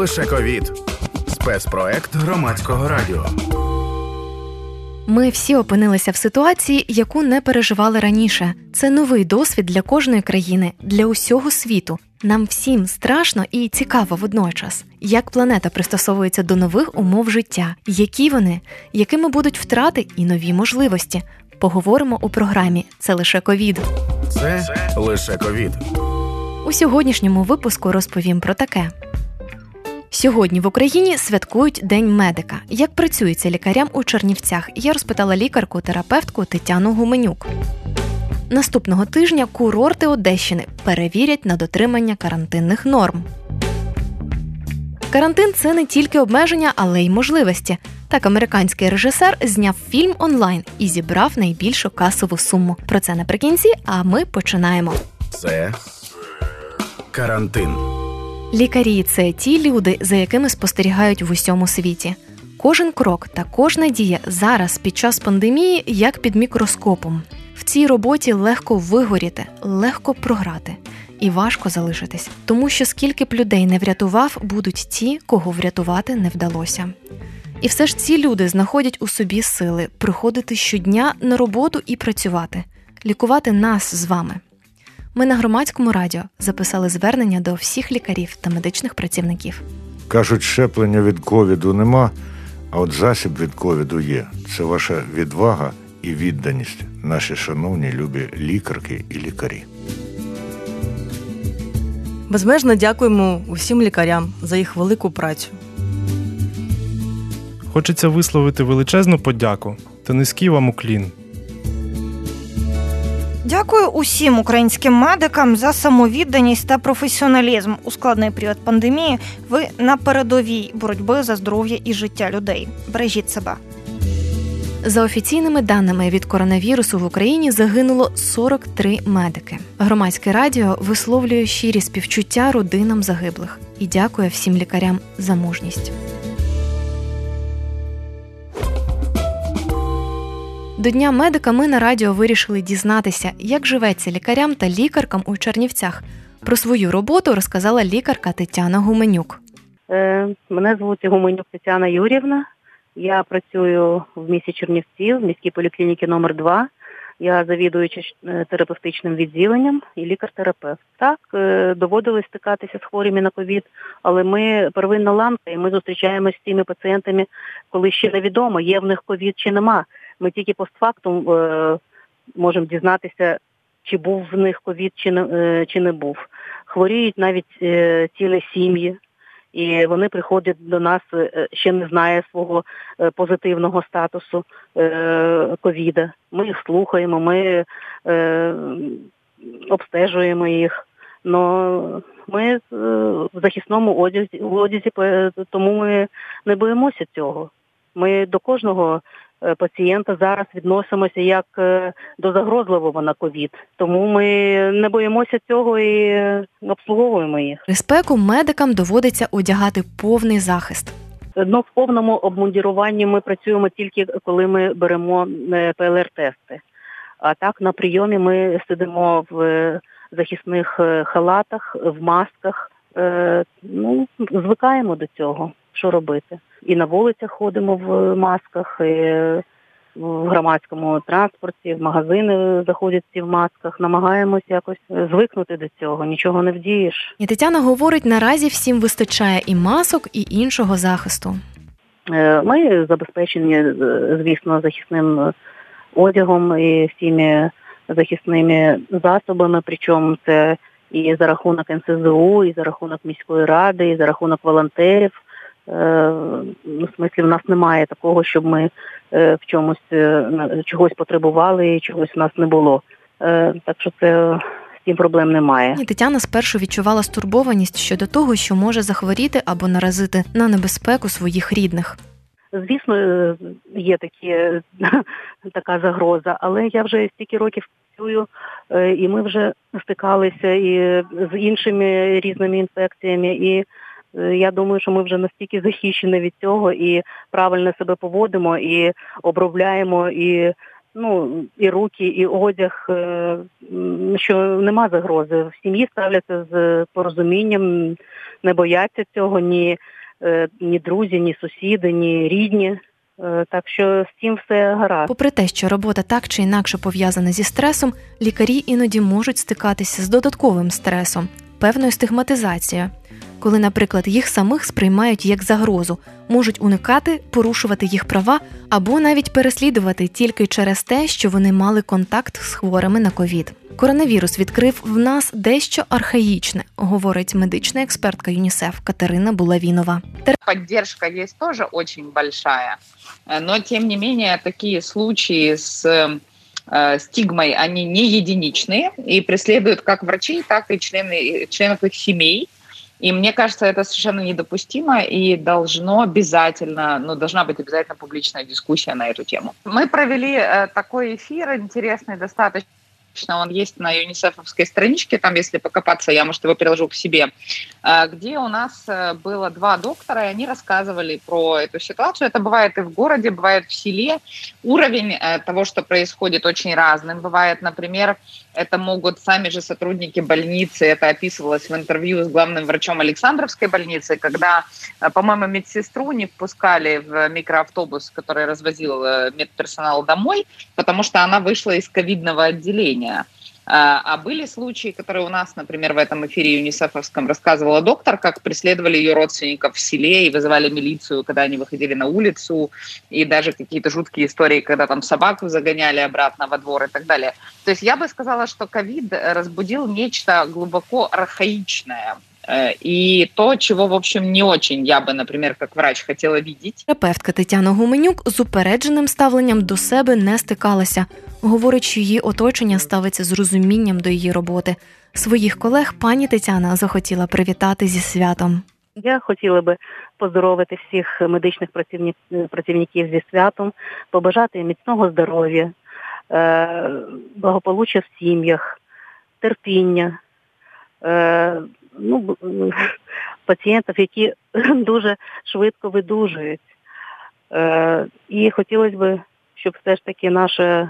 лише ковід. Спецпроект Громадського радіо. Ми всі опинилися в ситуації, яку не переживали раніше. Це новий досвід для кожної країни, для усього світу. Нам всім страшно і цікаво водночас. Як планета пристосовується до нових умов життя? Які вони? Якими будуть втрати і нові можливості? Поговоримо у програмі «Це лише ковід». Це лише ковід. У сьогоднішньому випуску розповім про таке. Сьогодні в Україні святкують День медика. Як працюється лікарям у Чернівцях? Я розпитала лікарку-терапевтку Тетяну Гуменюк. Наступного тижня курорти Одещини перевірять на дотримання карантинних норм. Карантин – це не тільки обмеження, але й можливості. Так, американський режисер зняв фільм онлайн і зібрав найбільшу касову суму. Про це наприкінці, а ми починаємо. Це карантин. Лікарі – це ті люди, за якими спостерігають в усьому світі. Кожен крок та кожна дія зараз під час пандемії як під мікроскопом. В цій роботі легко вигоріти, легко програти. І важко залишитись. Тому що скільки б людей не врятував, будуть ті, кого врятувати не вдалося. І все ж ці люди знаходять у собі сили приходити щодня на роботу і працювати. Лікувати нас з вами. Ми на Громадському радіо записали звернення до всіх лікарів та медичних працівників. Кажуть, щеплення від ковіду нема, а от засіб від ковіду є. Це ваша відвага і відданість, наші шановні любі лікарки і лікарі. Безмежно дякуємо усім лікарям за їх велику працю. Хочеться висловити величезну подяку та низький вам уклін. Дякую усім українським медикам за самовідданість та професіоналізм. У складний період пандемії ви на передовій боротьби за здоров'я і життя людей. Бережіть себе. За офіційними даними, від коронавірусу в Україні загинуло 43 медики. Громадське радіо висловлює щирі співчуття родинам загиблих і дякує всім лікарям за мужність. До Дня медика ми на радіо вирішили дізнатися, як живеться лікарям та лікаркам у Чернівцях. Про свою роботу розказала лікарка Тетяна Гуменюк. Мене звуть Гуменюк Тетяна Юріївна. Я працюю в місті Чернівці, в міській поліклініці номер 2. Я завідуюча терапевтичним відділенням і лікар-терапевт. Так, доводилось стикатися з хворими на ковід, але ми первинна ланка, і ми зустрічаємося з цими пацієнтами, коли ще невідомо, є в них ковід чи нема. Ми тільки постфактум можемо дізнатися, чи був в них ковід, чи не був. Хворіють навіть цілі сім'ї. І вони приходять до нас, ще не знає свого позитивного статусу ковіда. Ми їх слухаємо, ми обстежуємо їх. Но ми в захисному одязі, тому ми не боїмося цього. Ми до кожного пацієнта зараз відносимося як до загрозливого на ковід. Тому ми не боїмося цього і обслуговуємо їх. При спеку медикам доводиться одягати повний захист. В повному обмундіруванні ми працюємо тільки, коли ми беремо ПЛР-тести. А так на прийомі ми сидимо в захисних халатах, в масках. Звикаємо до цього. Що робити? І на вулицях ходимо в масках, і в громадському транспорті, в магазини заходять всі в масках. Намагаємось якось звикнути до цього, нічого не вдієш. І Тетяна говорить, наразі всім вистачає і масок, і іншого захисту. Ми забезпечені, звісно, захисним одягом і всіми захисними засобами, причому це і за рахунок НСЗУ, і за рахунок міської ради, і за рахунок волонтерів. В смислі, в нас немає такого, щоб ми в чогось потребували і чогось в нас не було. Так що це з цим проблем немає. І Тетяна спершу відчувала стурбованість щодо того, що може захворіти або наразити на небезпеку своїх рідних. Звісно, є така загроза, але я вже стільки років працюю, і ми вже стикалися і з іншими різними інфекціями, і я думаю, що ми вже настільки захищені від цього і правильно себе поводимо, і обробляємо, і і руки, і одяг, що нема загрози. В сім'ї ставляться з порозумінням, не бояться цього ні друзі, ні сусіди, ні рідні. Так що з цим все гаразд. Попри те, що робота так чи інакше пов'язана зі стресом, лікарі іноді можуть стикатися з додатковим стресом, певною стигматизацією. Коли, наприклад, їх самих сприймають як загрозу, можуть уникати, порушувати їх права або навіть переслідувати тільки через те, що вони мали контакт з хворими на ковід. Коронавірус відкрив в нас дещо архаїчне, говорить медична експертка ЮНІСЕФ Катерина Булавінова. Поддержка есть тоже очень большая, но тем не менее такие случаи с стигмой, они не единичные и преследуют как врачей, так и членов их семей. И мне кажется, это совершенно недопустимо и должна быть обязательно публичная дискуссия на эту тему. Мы провели такой эфир интересный достаточно. Он есть на юнисефовской страничке, там, если покопаться, я, может, его приложу к себе, где у нас было 2 доктора, и они рассказывали про эту ситуацию. Это бывает и в городе, бывает в селе. Уровень того, что происходит, очень разным. Бывает, например, это могут сами же сотрудники больницы, это описывалось в интервью с главным врачом Александровской больницы, когда, по-моему, медсестру не впускали в микроавтобус, который развозил медперсонал домой, потому что она вышла из ковидного отделения. А были случаи, которые у нас, например, в этом эфире юнисефовском рассказывала доктор, как преследовали ее родственников в селе и вызывали милицию, когда они выходили на улицу, и даже какие-то жуткие истории, когда там собаку загоняли обратно во двор и так далее. То есть я бы сказала, что ковид разбудил нечто глубоко архаичное. И то, чего, в общем, не очень я бы, например, как врач хотела видеть. Терапевтка Тетяна Гуменюк з упередженим ставленням до себе не стикалася. Говорить, що її оточення ставиться з розумінням до її роботи. Своїх колег пані Тетяна захотіла привітати зі святом. Я хотіла би поздоровити всіх медичних працівників зі святом, побажати їм міцного здоров'я, благополуччя в сім'ях, терпіння, пацієнтів, які дуже швидко видужують. І хотілося б, щоб все ж таки наша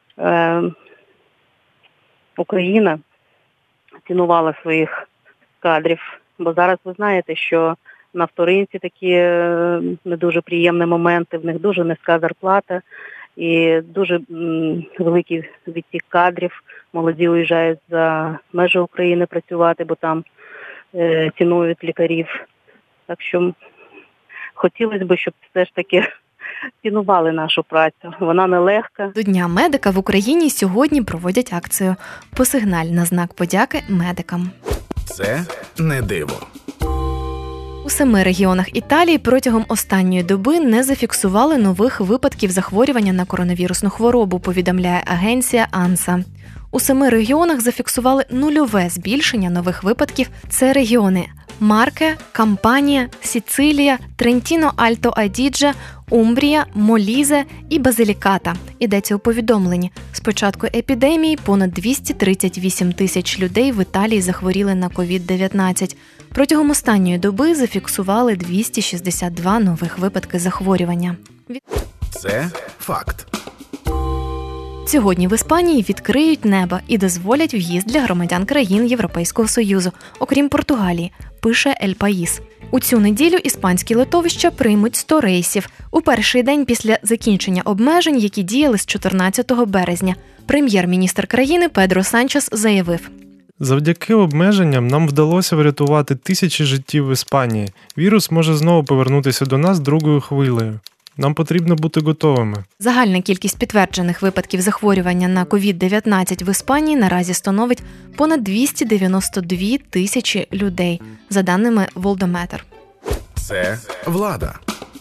Україна цінувала своїх кадрів. Бо зараз ви знаєте, що на вторинці такі не дуже приємні моменти, в них дуже низька зарплата і дуже великий відтік кадрів. Молоді уїжджають за межі України працювати, бо там цінують лікарів. Так що хотілося б, щоб все ж таки цінували нашу працю. Вона нелегка. До Дня медика в Україні сьогодні проводять акцію «Посигналь» на знак подяки медикам. Це не диво. У 7 регіонах Італії протягом останньої доби не зафіксували нових випадків захворювання на коронавірусну хворобу, повідомляє агенція ANSA. У 7 регіонах зафіксували нульове збільшення нових випадків. Це регіони Марке, Кампанія, Сіцилія, Трентіно-Альто-Адідже, Умбрія, Молізе і Базиліката. Йдеться у повідомленні. З початку епідемії понад 238 тисяч людей в Італії захворіли на COVID-19. Протягом останньої доби зафіксували 262 нових випадки захворювання. Це факт. Сьогодні в Іспанії відкриють небо і дозволять в'їзд для громадян країн Європейського Союзу, окрім Португалії, пише Ель Паїс. У цю неділю іспанські литовища приймуть 100 рейсів у перший день після закінчення обмежень, які діяли з 14 березня. Прем'єр-міністр країни Педро Санчес заявив: Завдяки обмеженням нам вдалося врятувати тисячі життів в Іспанії. Вірус може знову повернутися до нас другою хвилею. Нам потрібно бути готовими. Загальна кількість підтверджених випадків захворювання на COVID-19 в Іспанії наразі становить понад 292 тисячі людей, за даними Worldometer. Це влада.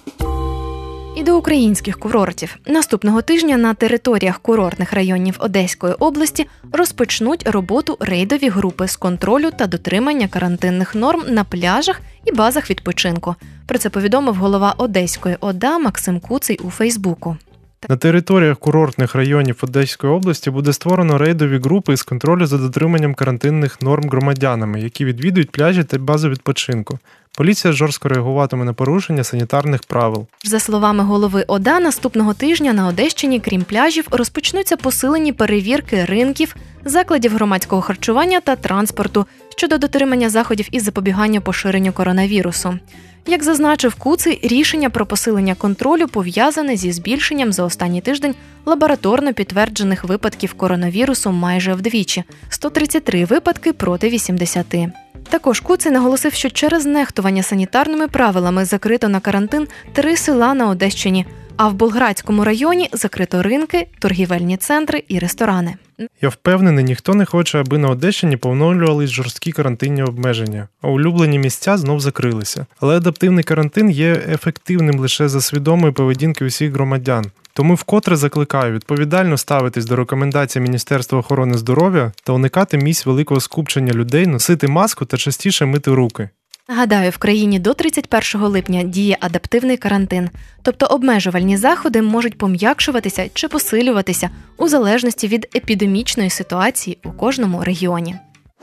І до українських курортів. Наступного тижня на територіях курортних районів Одеської області розпочнуть роботу рейдові групи з контролю та дотримання карантинних норм на пляжах і базах відпочинку. Про це повідомив голова Одеської ОДА Максим Куций у Фейсбуку. На територіях курортних районів Одеської області буде створено рейдові групи з контролю за дотриманням карантинних норм громадянами, які відвідують пляжі та бази відпочинку. Поліція жорстко реагуватиме на порушення санітарних правил. За словами голови ОДА, наступного тижня на Одещині, крім пляжів, розпочнуться посилені перевірки ринків, закладів громадського харчування та транспорту щодо дотримання заходів із запобігання поширенню коронавірусу. Як зазначив Куций, рішення про посилення контролю пов'язане зі збільшенням за останній тиждень лабораторно підтверджених випадків коронавірусу майже вдвічі – 133 випадки проти 80. Також Куций наголосив, що через нехтування санітарними правилами закрито на карантин 3 села на Одещині, а в Болградському районі закрито ринки, торгівельні центри і ресторани. Я впевнений, ніхто не хоче, аби на Одещині поновлювались жорсткі карантинні обмеження, а улюблені місця знов закрилися. Але адаптивний карантин є ефективним лише за свідомої поведінки усіх громадян. Тому вкотре закликаю відповідально ставитись до рекомендацій Міністерства охорони здоров'я та уникати місць великого скупчення людей, носити маску та частіше мити руки. Нагадаю, в країні до 31 липня діє адаптивний карантин, тобто обмежувальні заходи можуть пом'якшуватися чи посилюватися у залежності від епідемічної ситуації у кожному регіоні.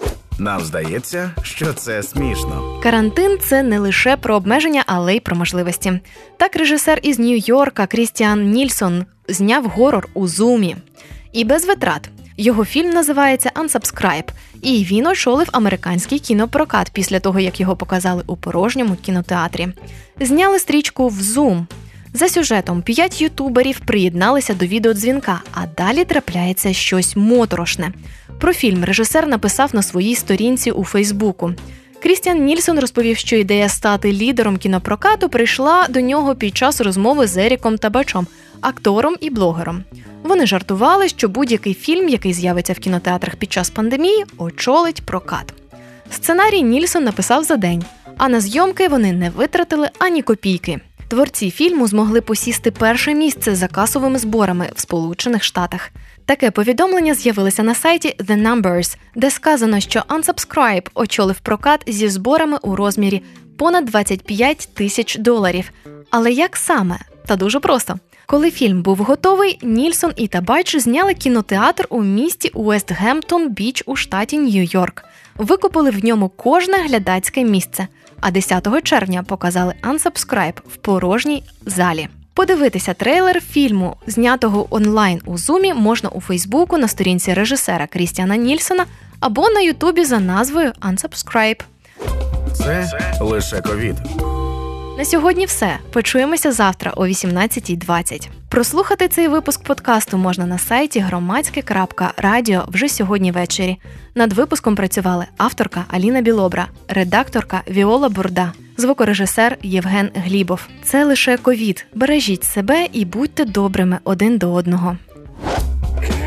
Нам здається, що це смішно. Карантин – це не лише про обмеження, але й про можливості. Так режисер із Нью-Йорка Крістіан Нільсон зняв горор у Зумі. І без витрат. Його фільм називається «Unsubscribe», і він очолив американський кінопрокат після того, як його показали у порожньому кінотеатрі. Зняли стрічку в Zoom. За сюжетом 5 ютуберів приєдналися до відеодзвінка, а далі трапляється щось моторошне. Про фільм режисер написав на своїй сторінці у Фейсбуку. Крістіан Нільсон розповів, що ідея стати лідером кінопрокату прийшла до нього під час розмови з Еріком Табачом, актором і блогером. Вони жартували, що будь-який фільм, який з'явиться в кінотеатрах під час пандемії, очолить прокат. Сценарій Нільсон написав за день, а на зйомки вони не витратили ані копійки. Творці фільму змогли посісти перше місце за касовими зборами в Сполучених Штатах. Таке повідомлення з'явилося на сайті The Numbers, де сказано, що Unsubscribe очолив прокат зі зборами у розмірі понад $25 тисяч. Але як саме? Та дуже просто. Коли фільм був готовий, Нільсон і Табач зняли кінотеатр у місті Уестгемптон-Біч у штаті Нью-Йорк. Викупили в ньому кожне глядацьке місце, а 10 червня показали Unsubscribe в порожній залі. Подивитися трейлер фільму, знятого онлайн у Зумі, можна у Фейсбуку на сторінці режисера Крістіана Нільсона або на Ютубі за назвою Unsubscribe. Це лише ковід. На сьогодні все. Почуємося завтра о 18:20. Прослухати цей випуск подкасту можна на сайті громадське.радіо вже сьогодні ввечері. Над випуском працювали авторка Аліна Білобра, редакторка Віола Бурда, звукорежисер Євген Глібов. Це лише ковід. Бережіть себе і будьте добрими один до одного.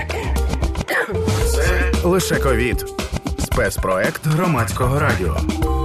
Це лише ковід. Спецпроект Громадського радіо.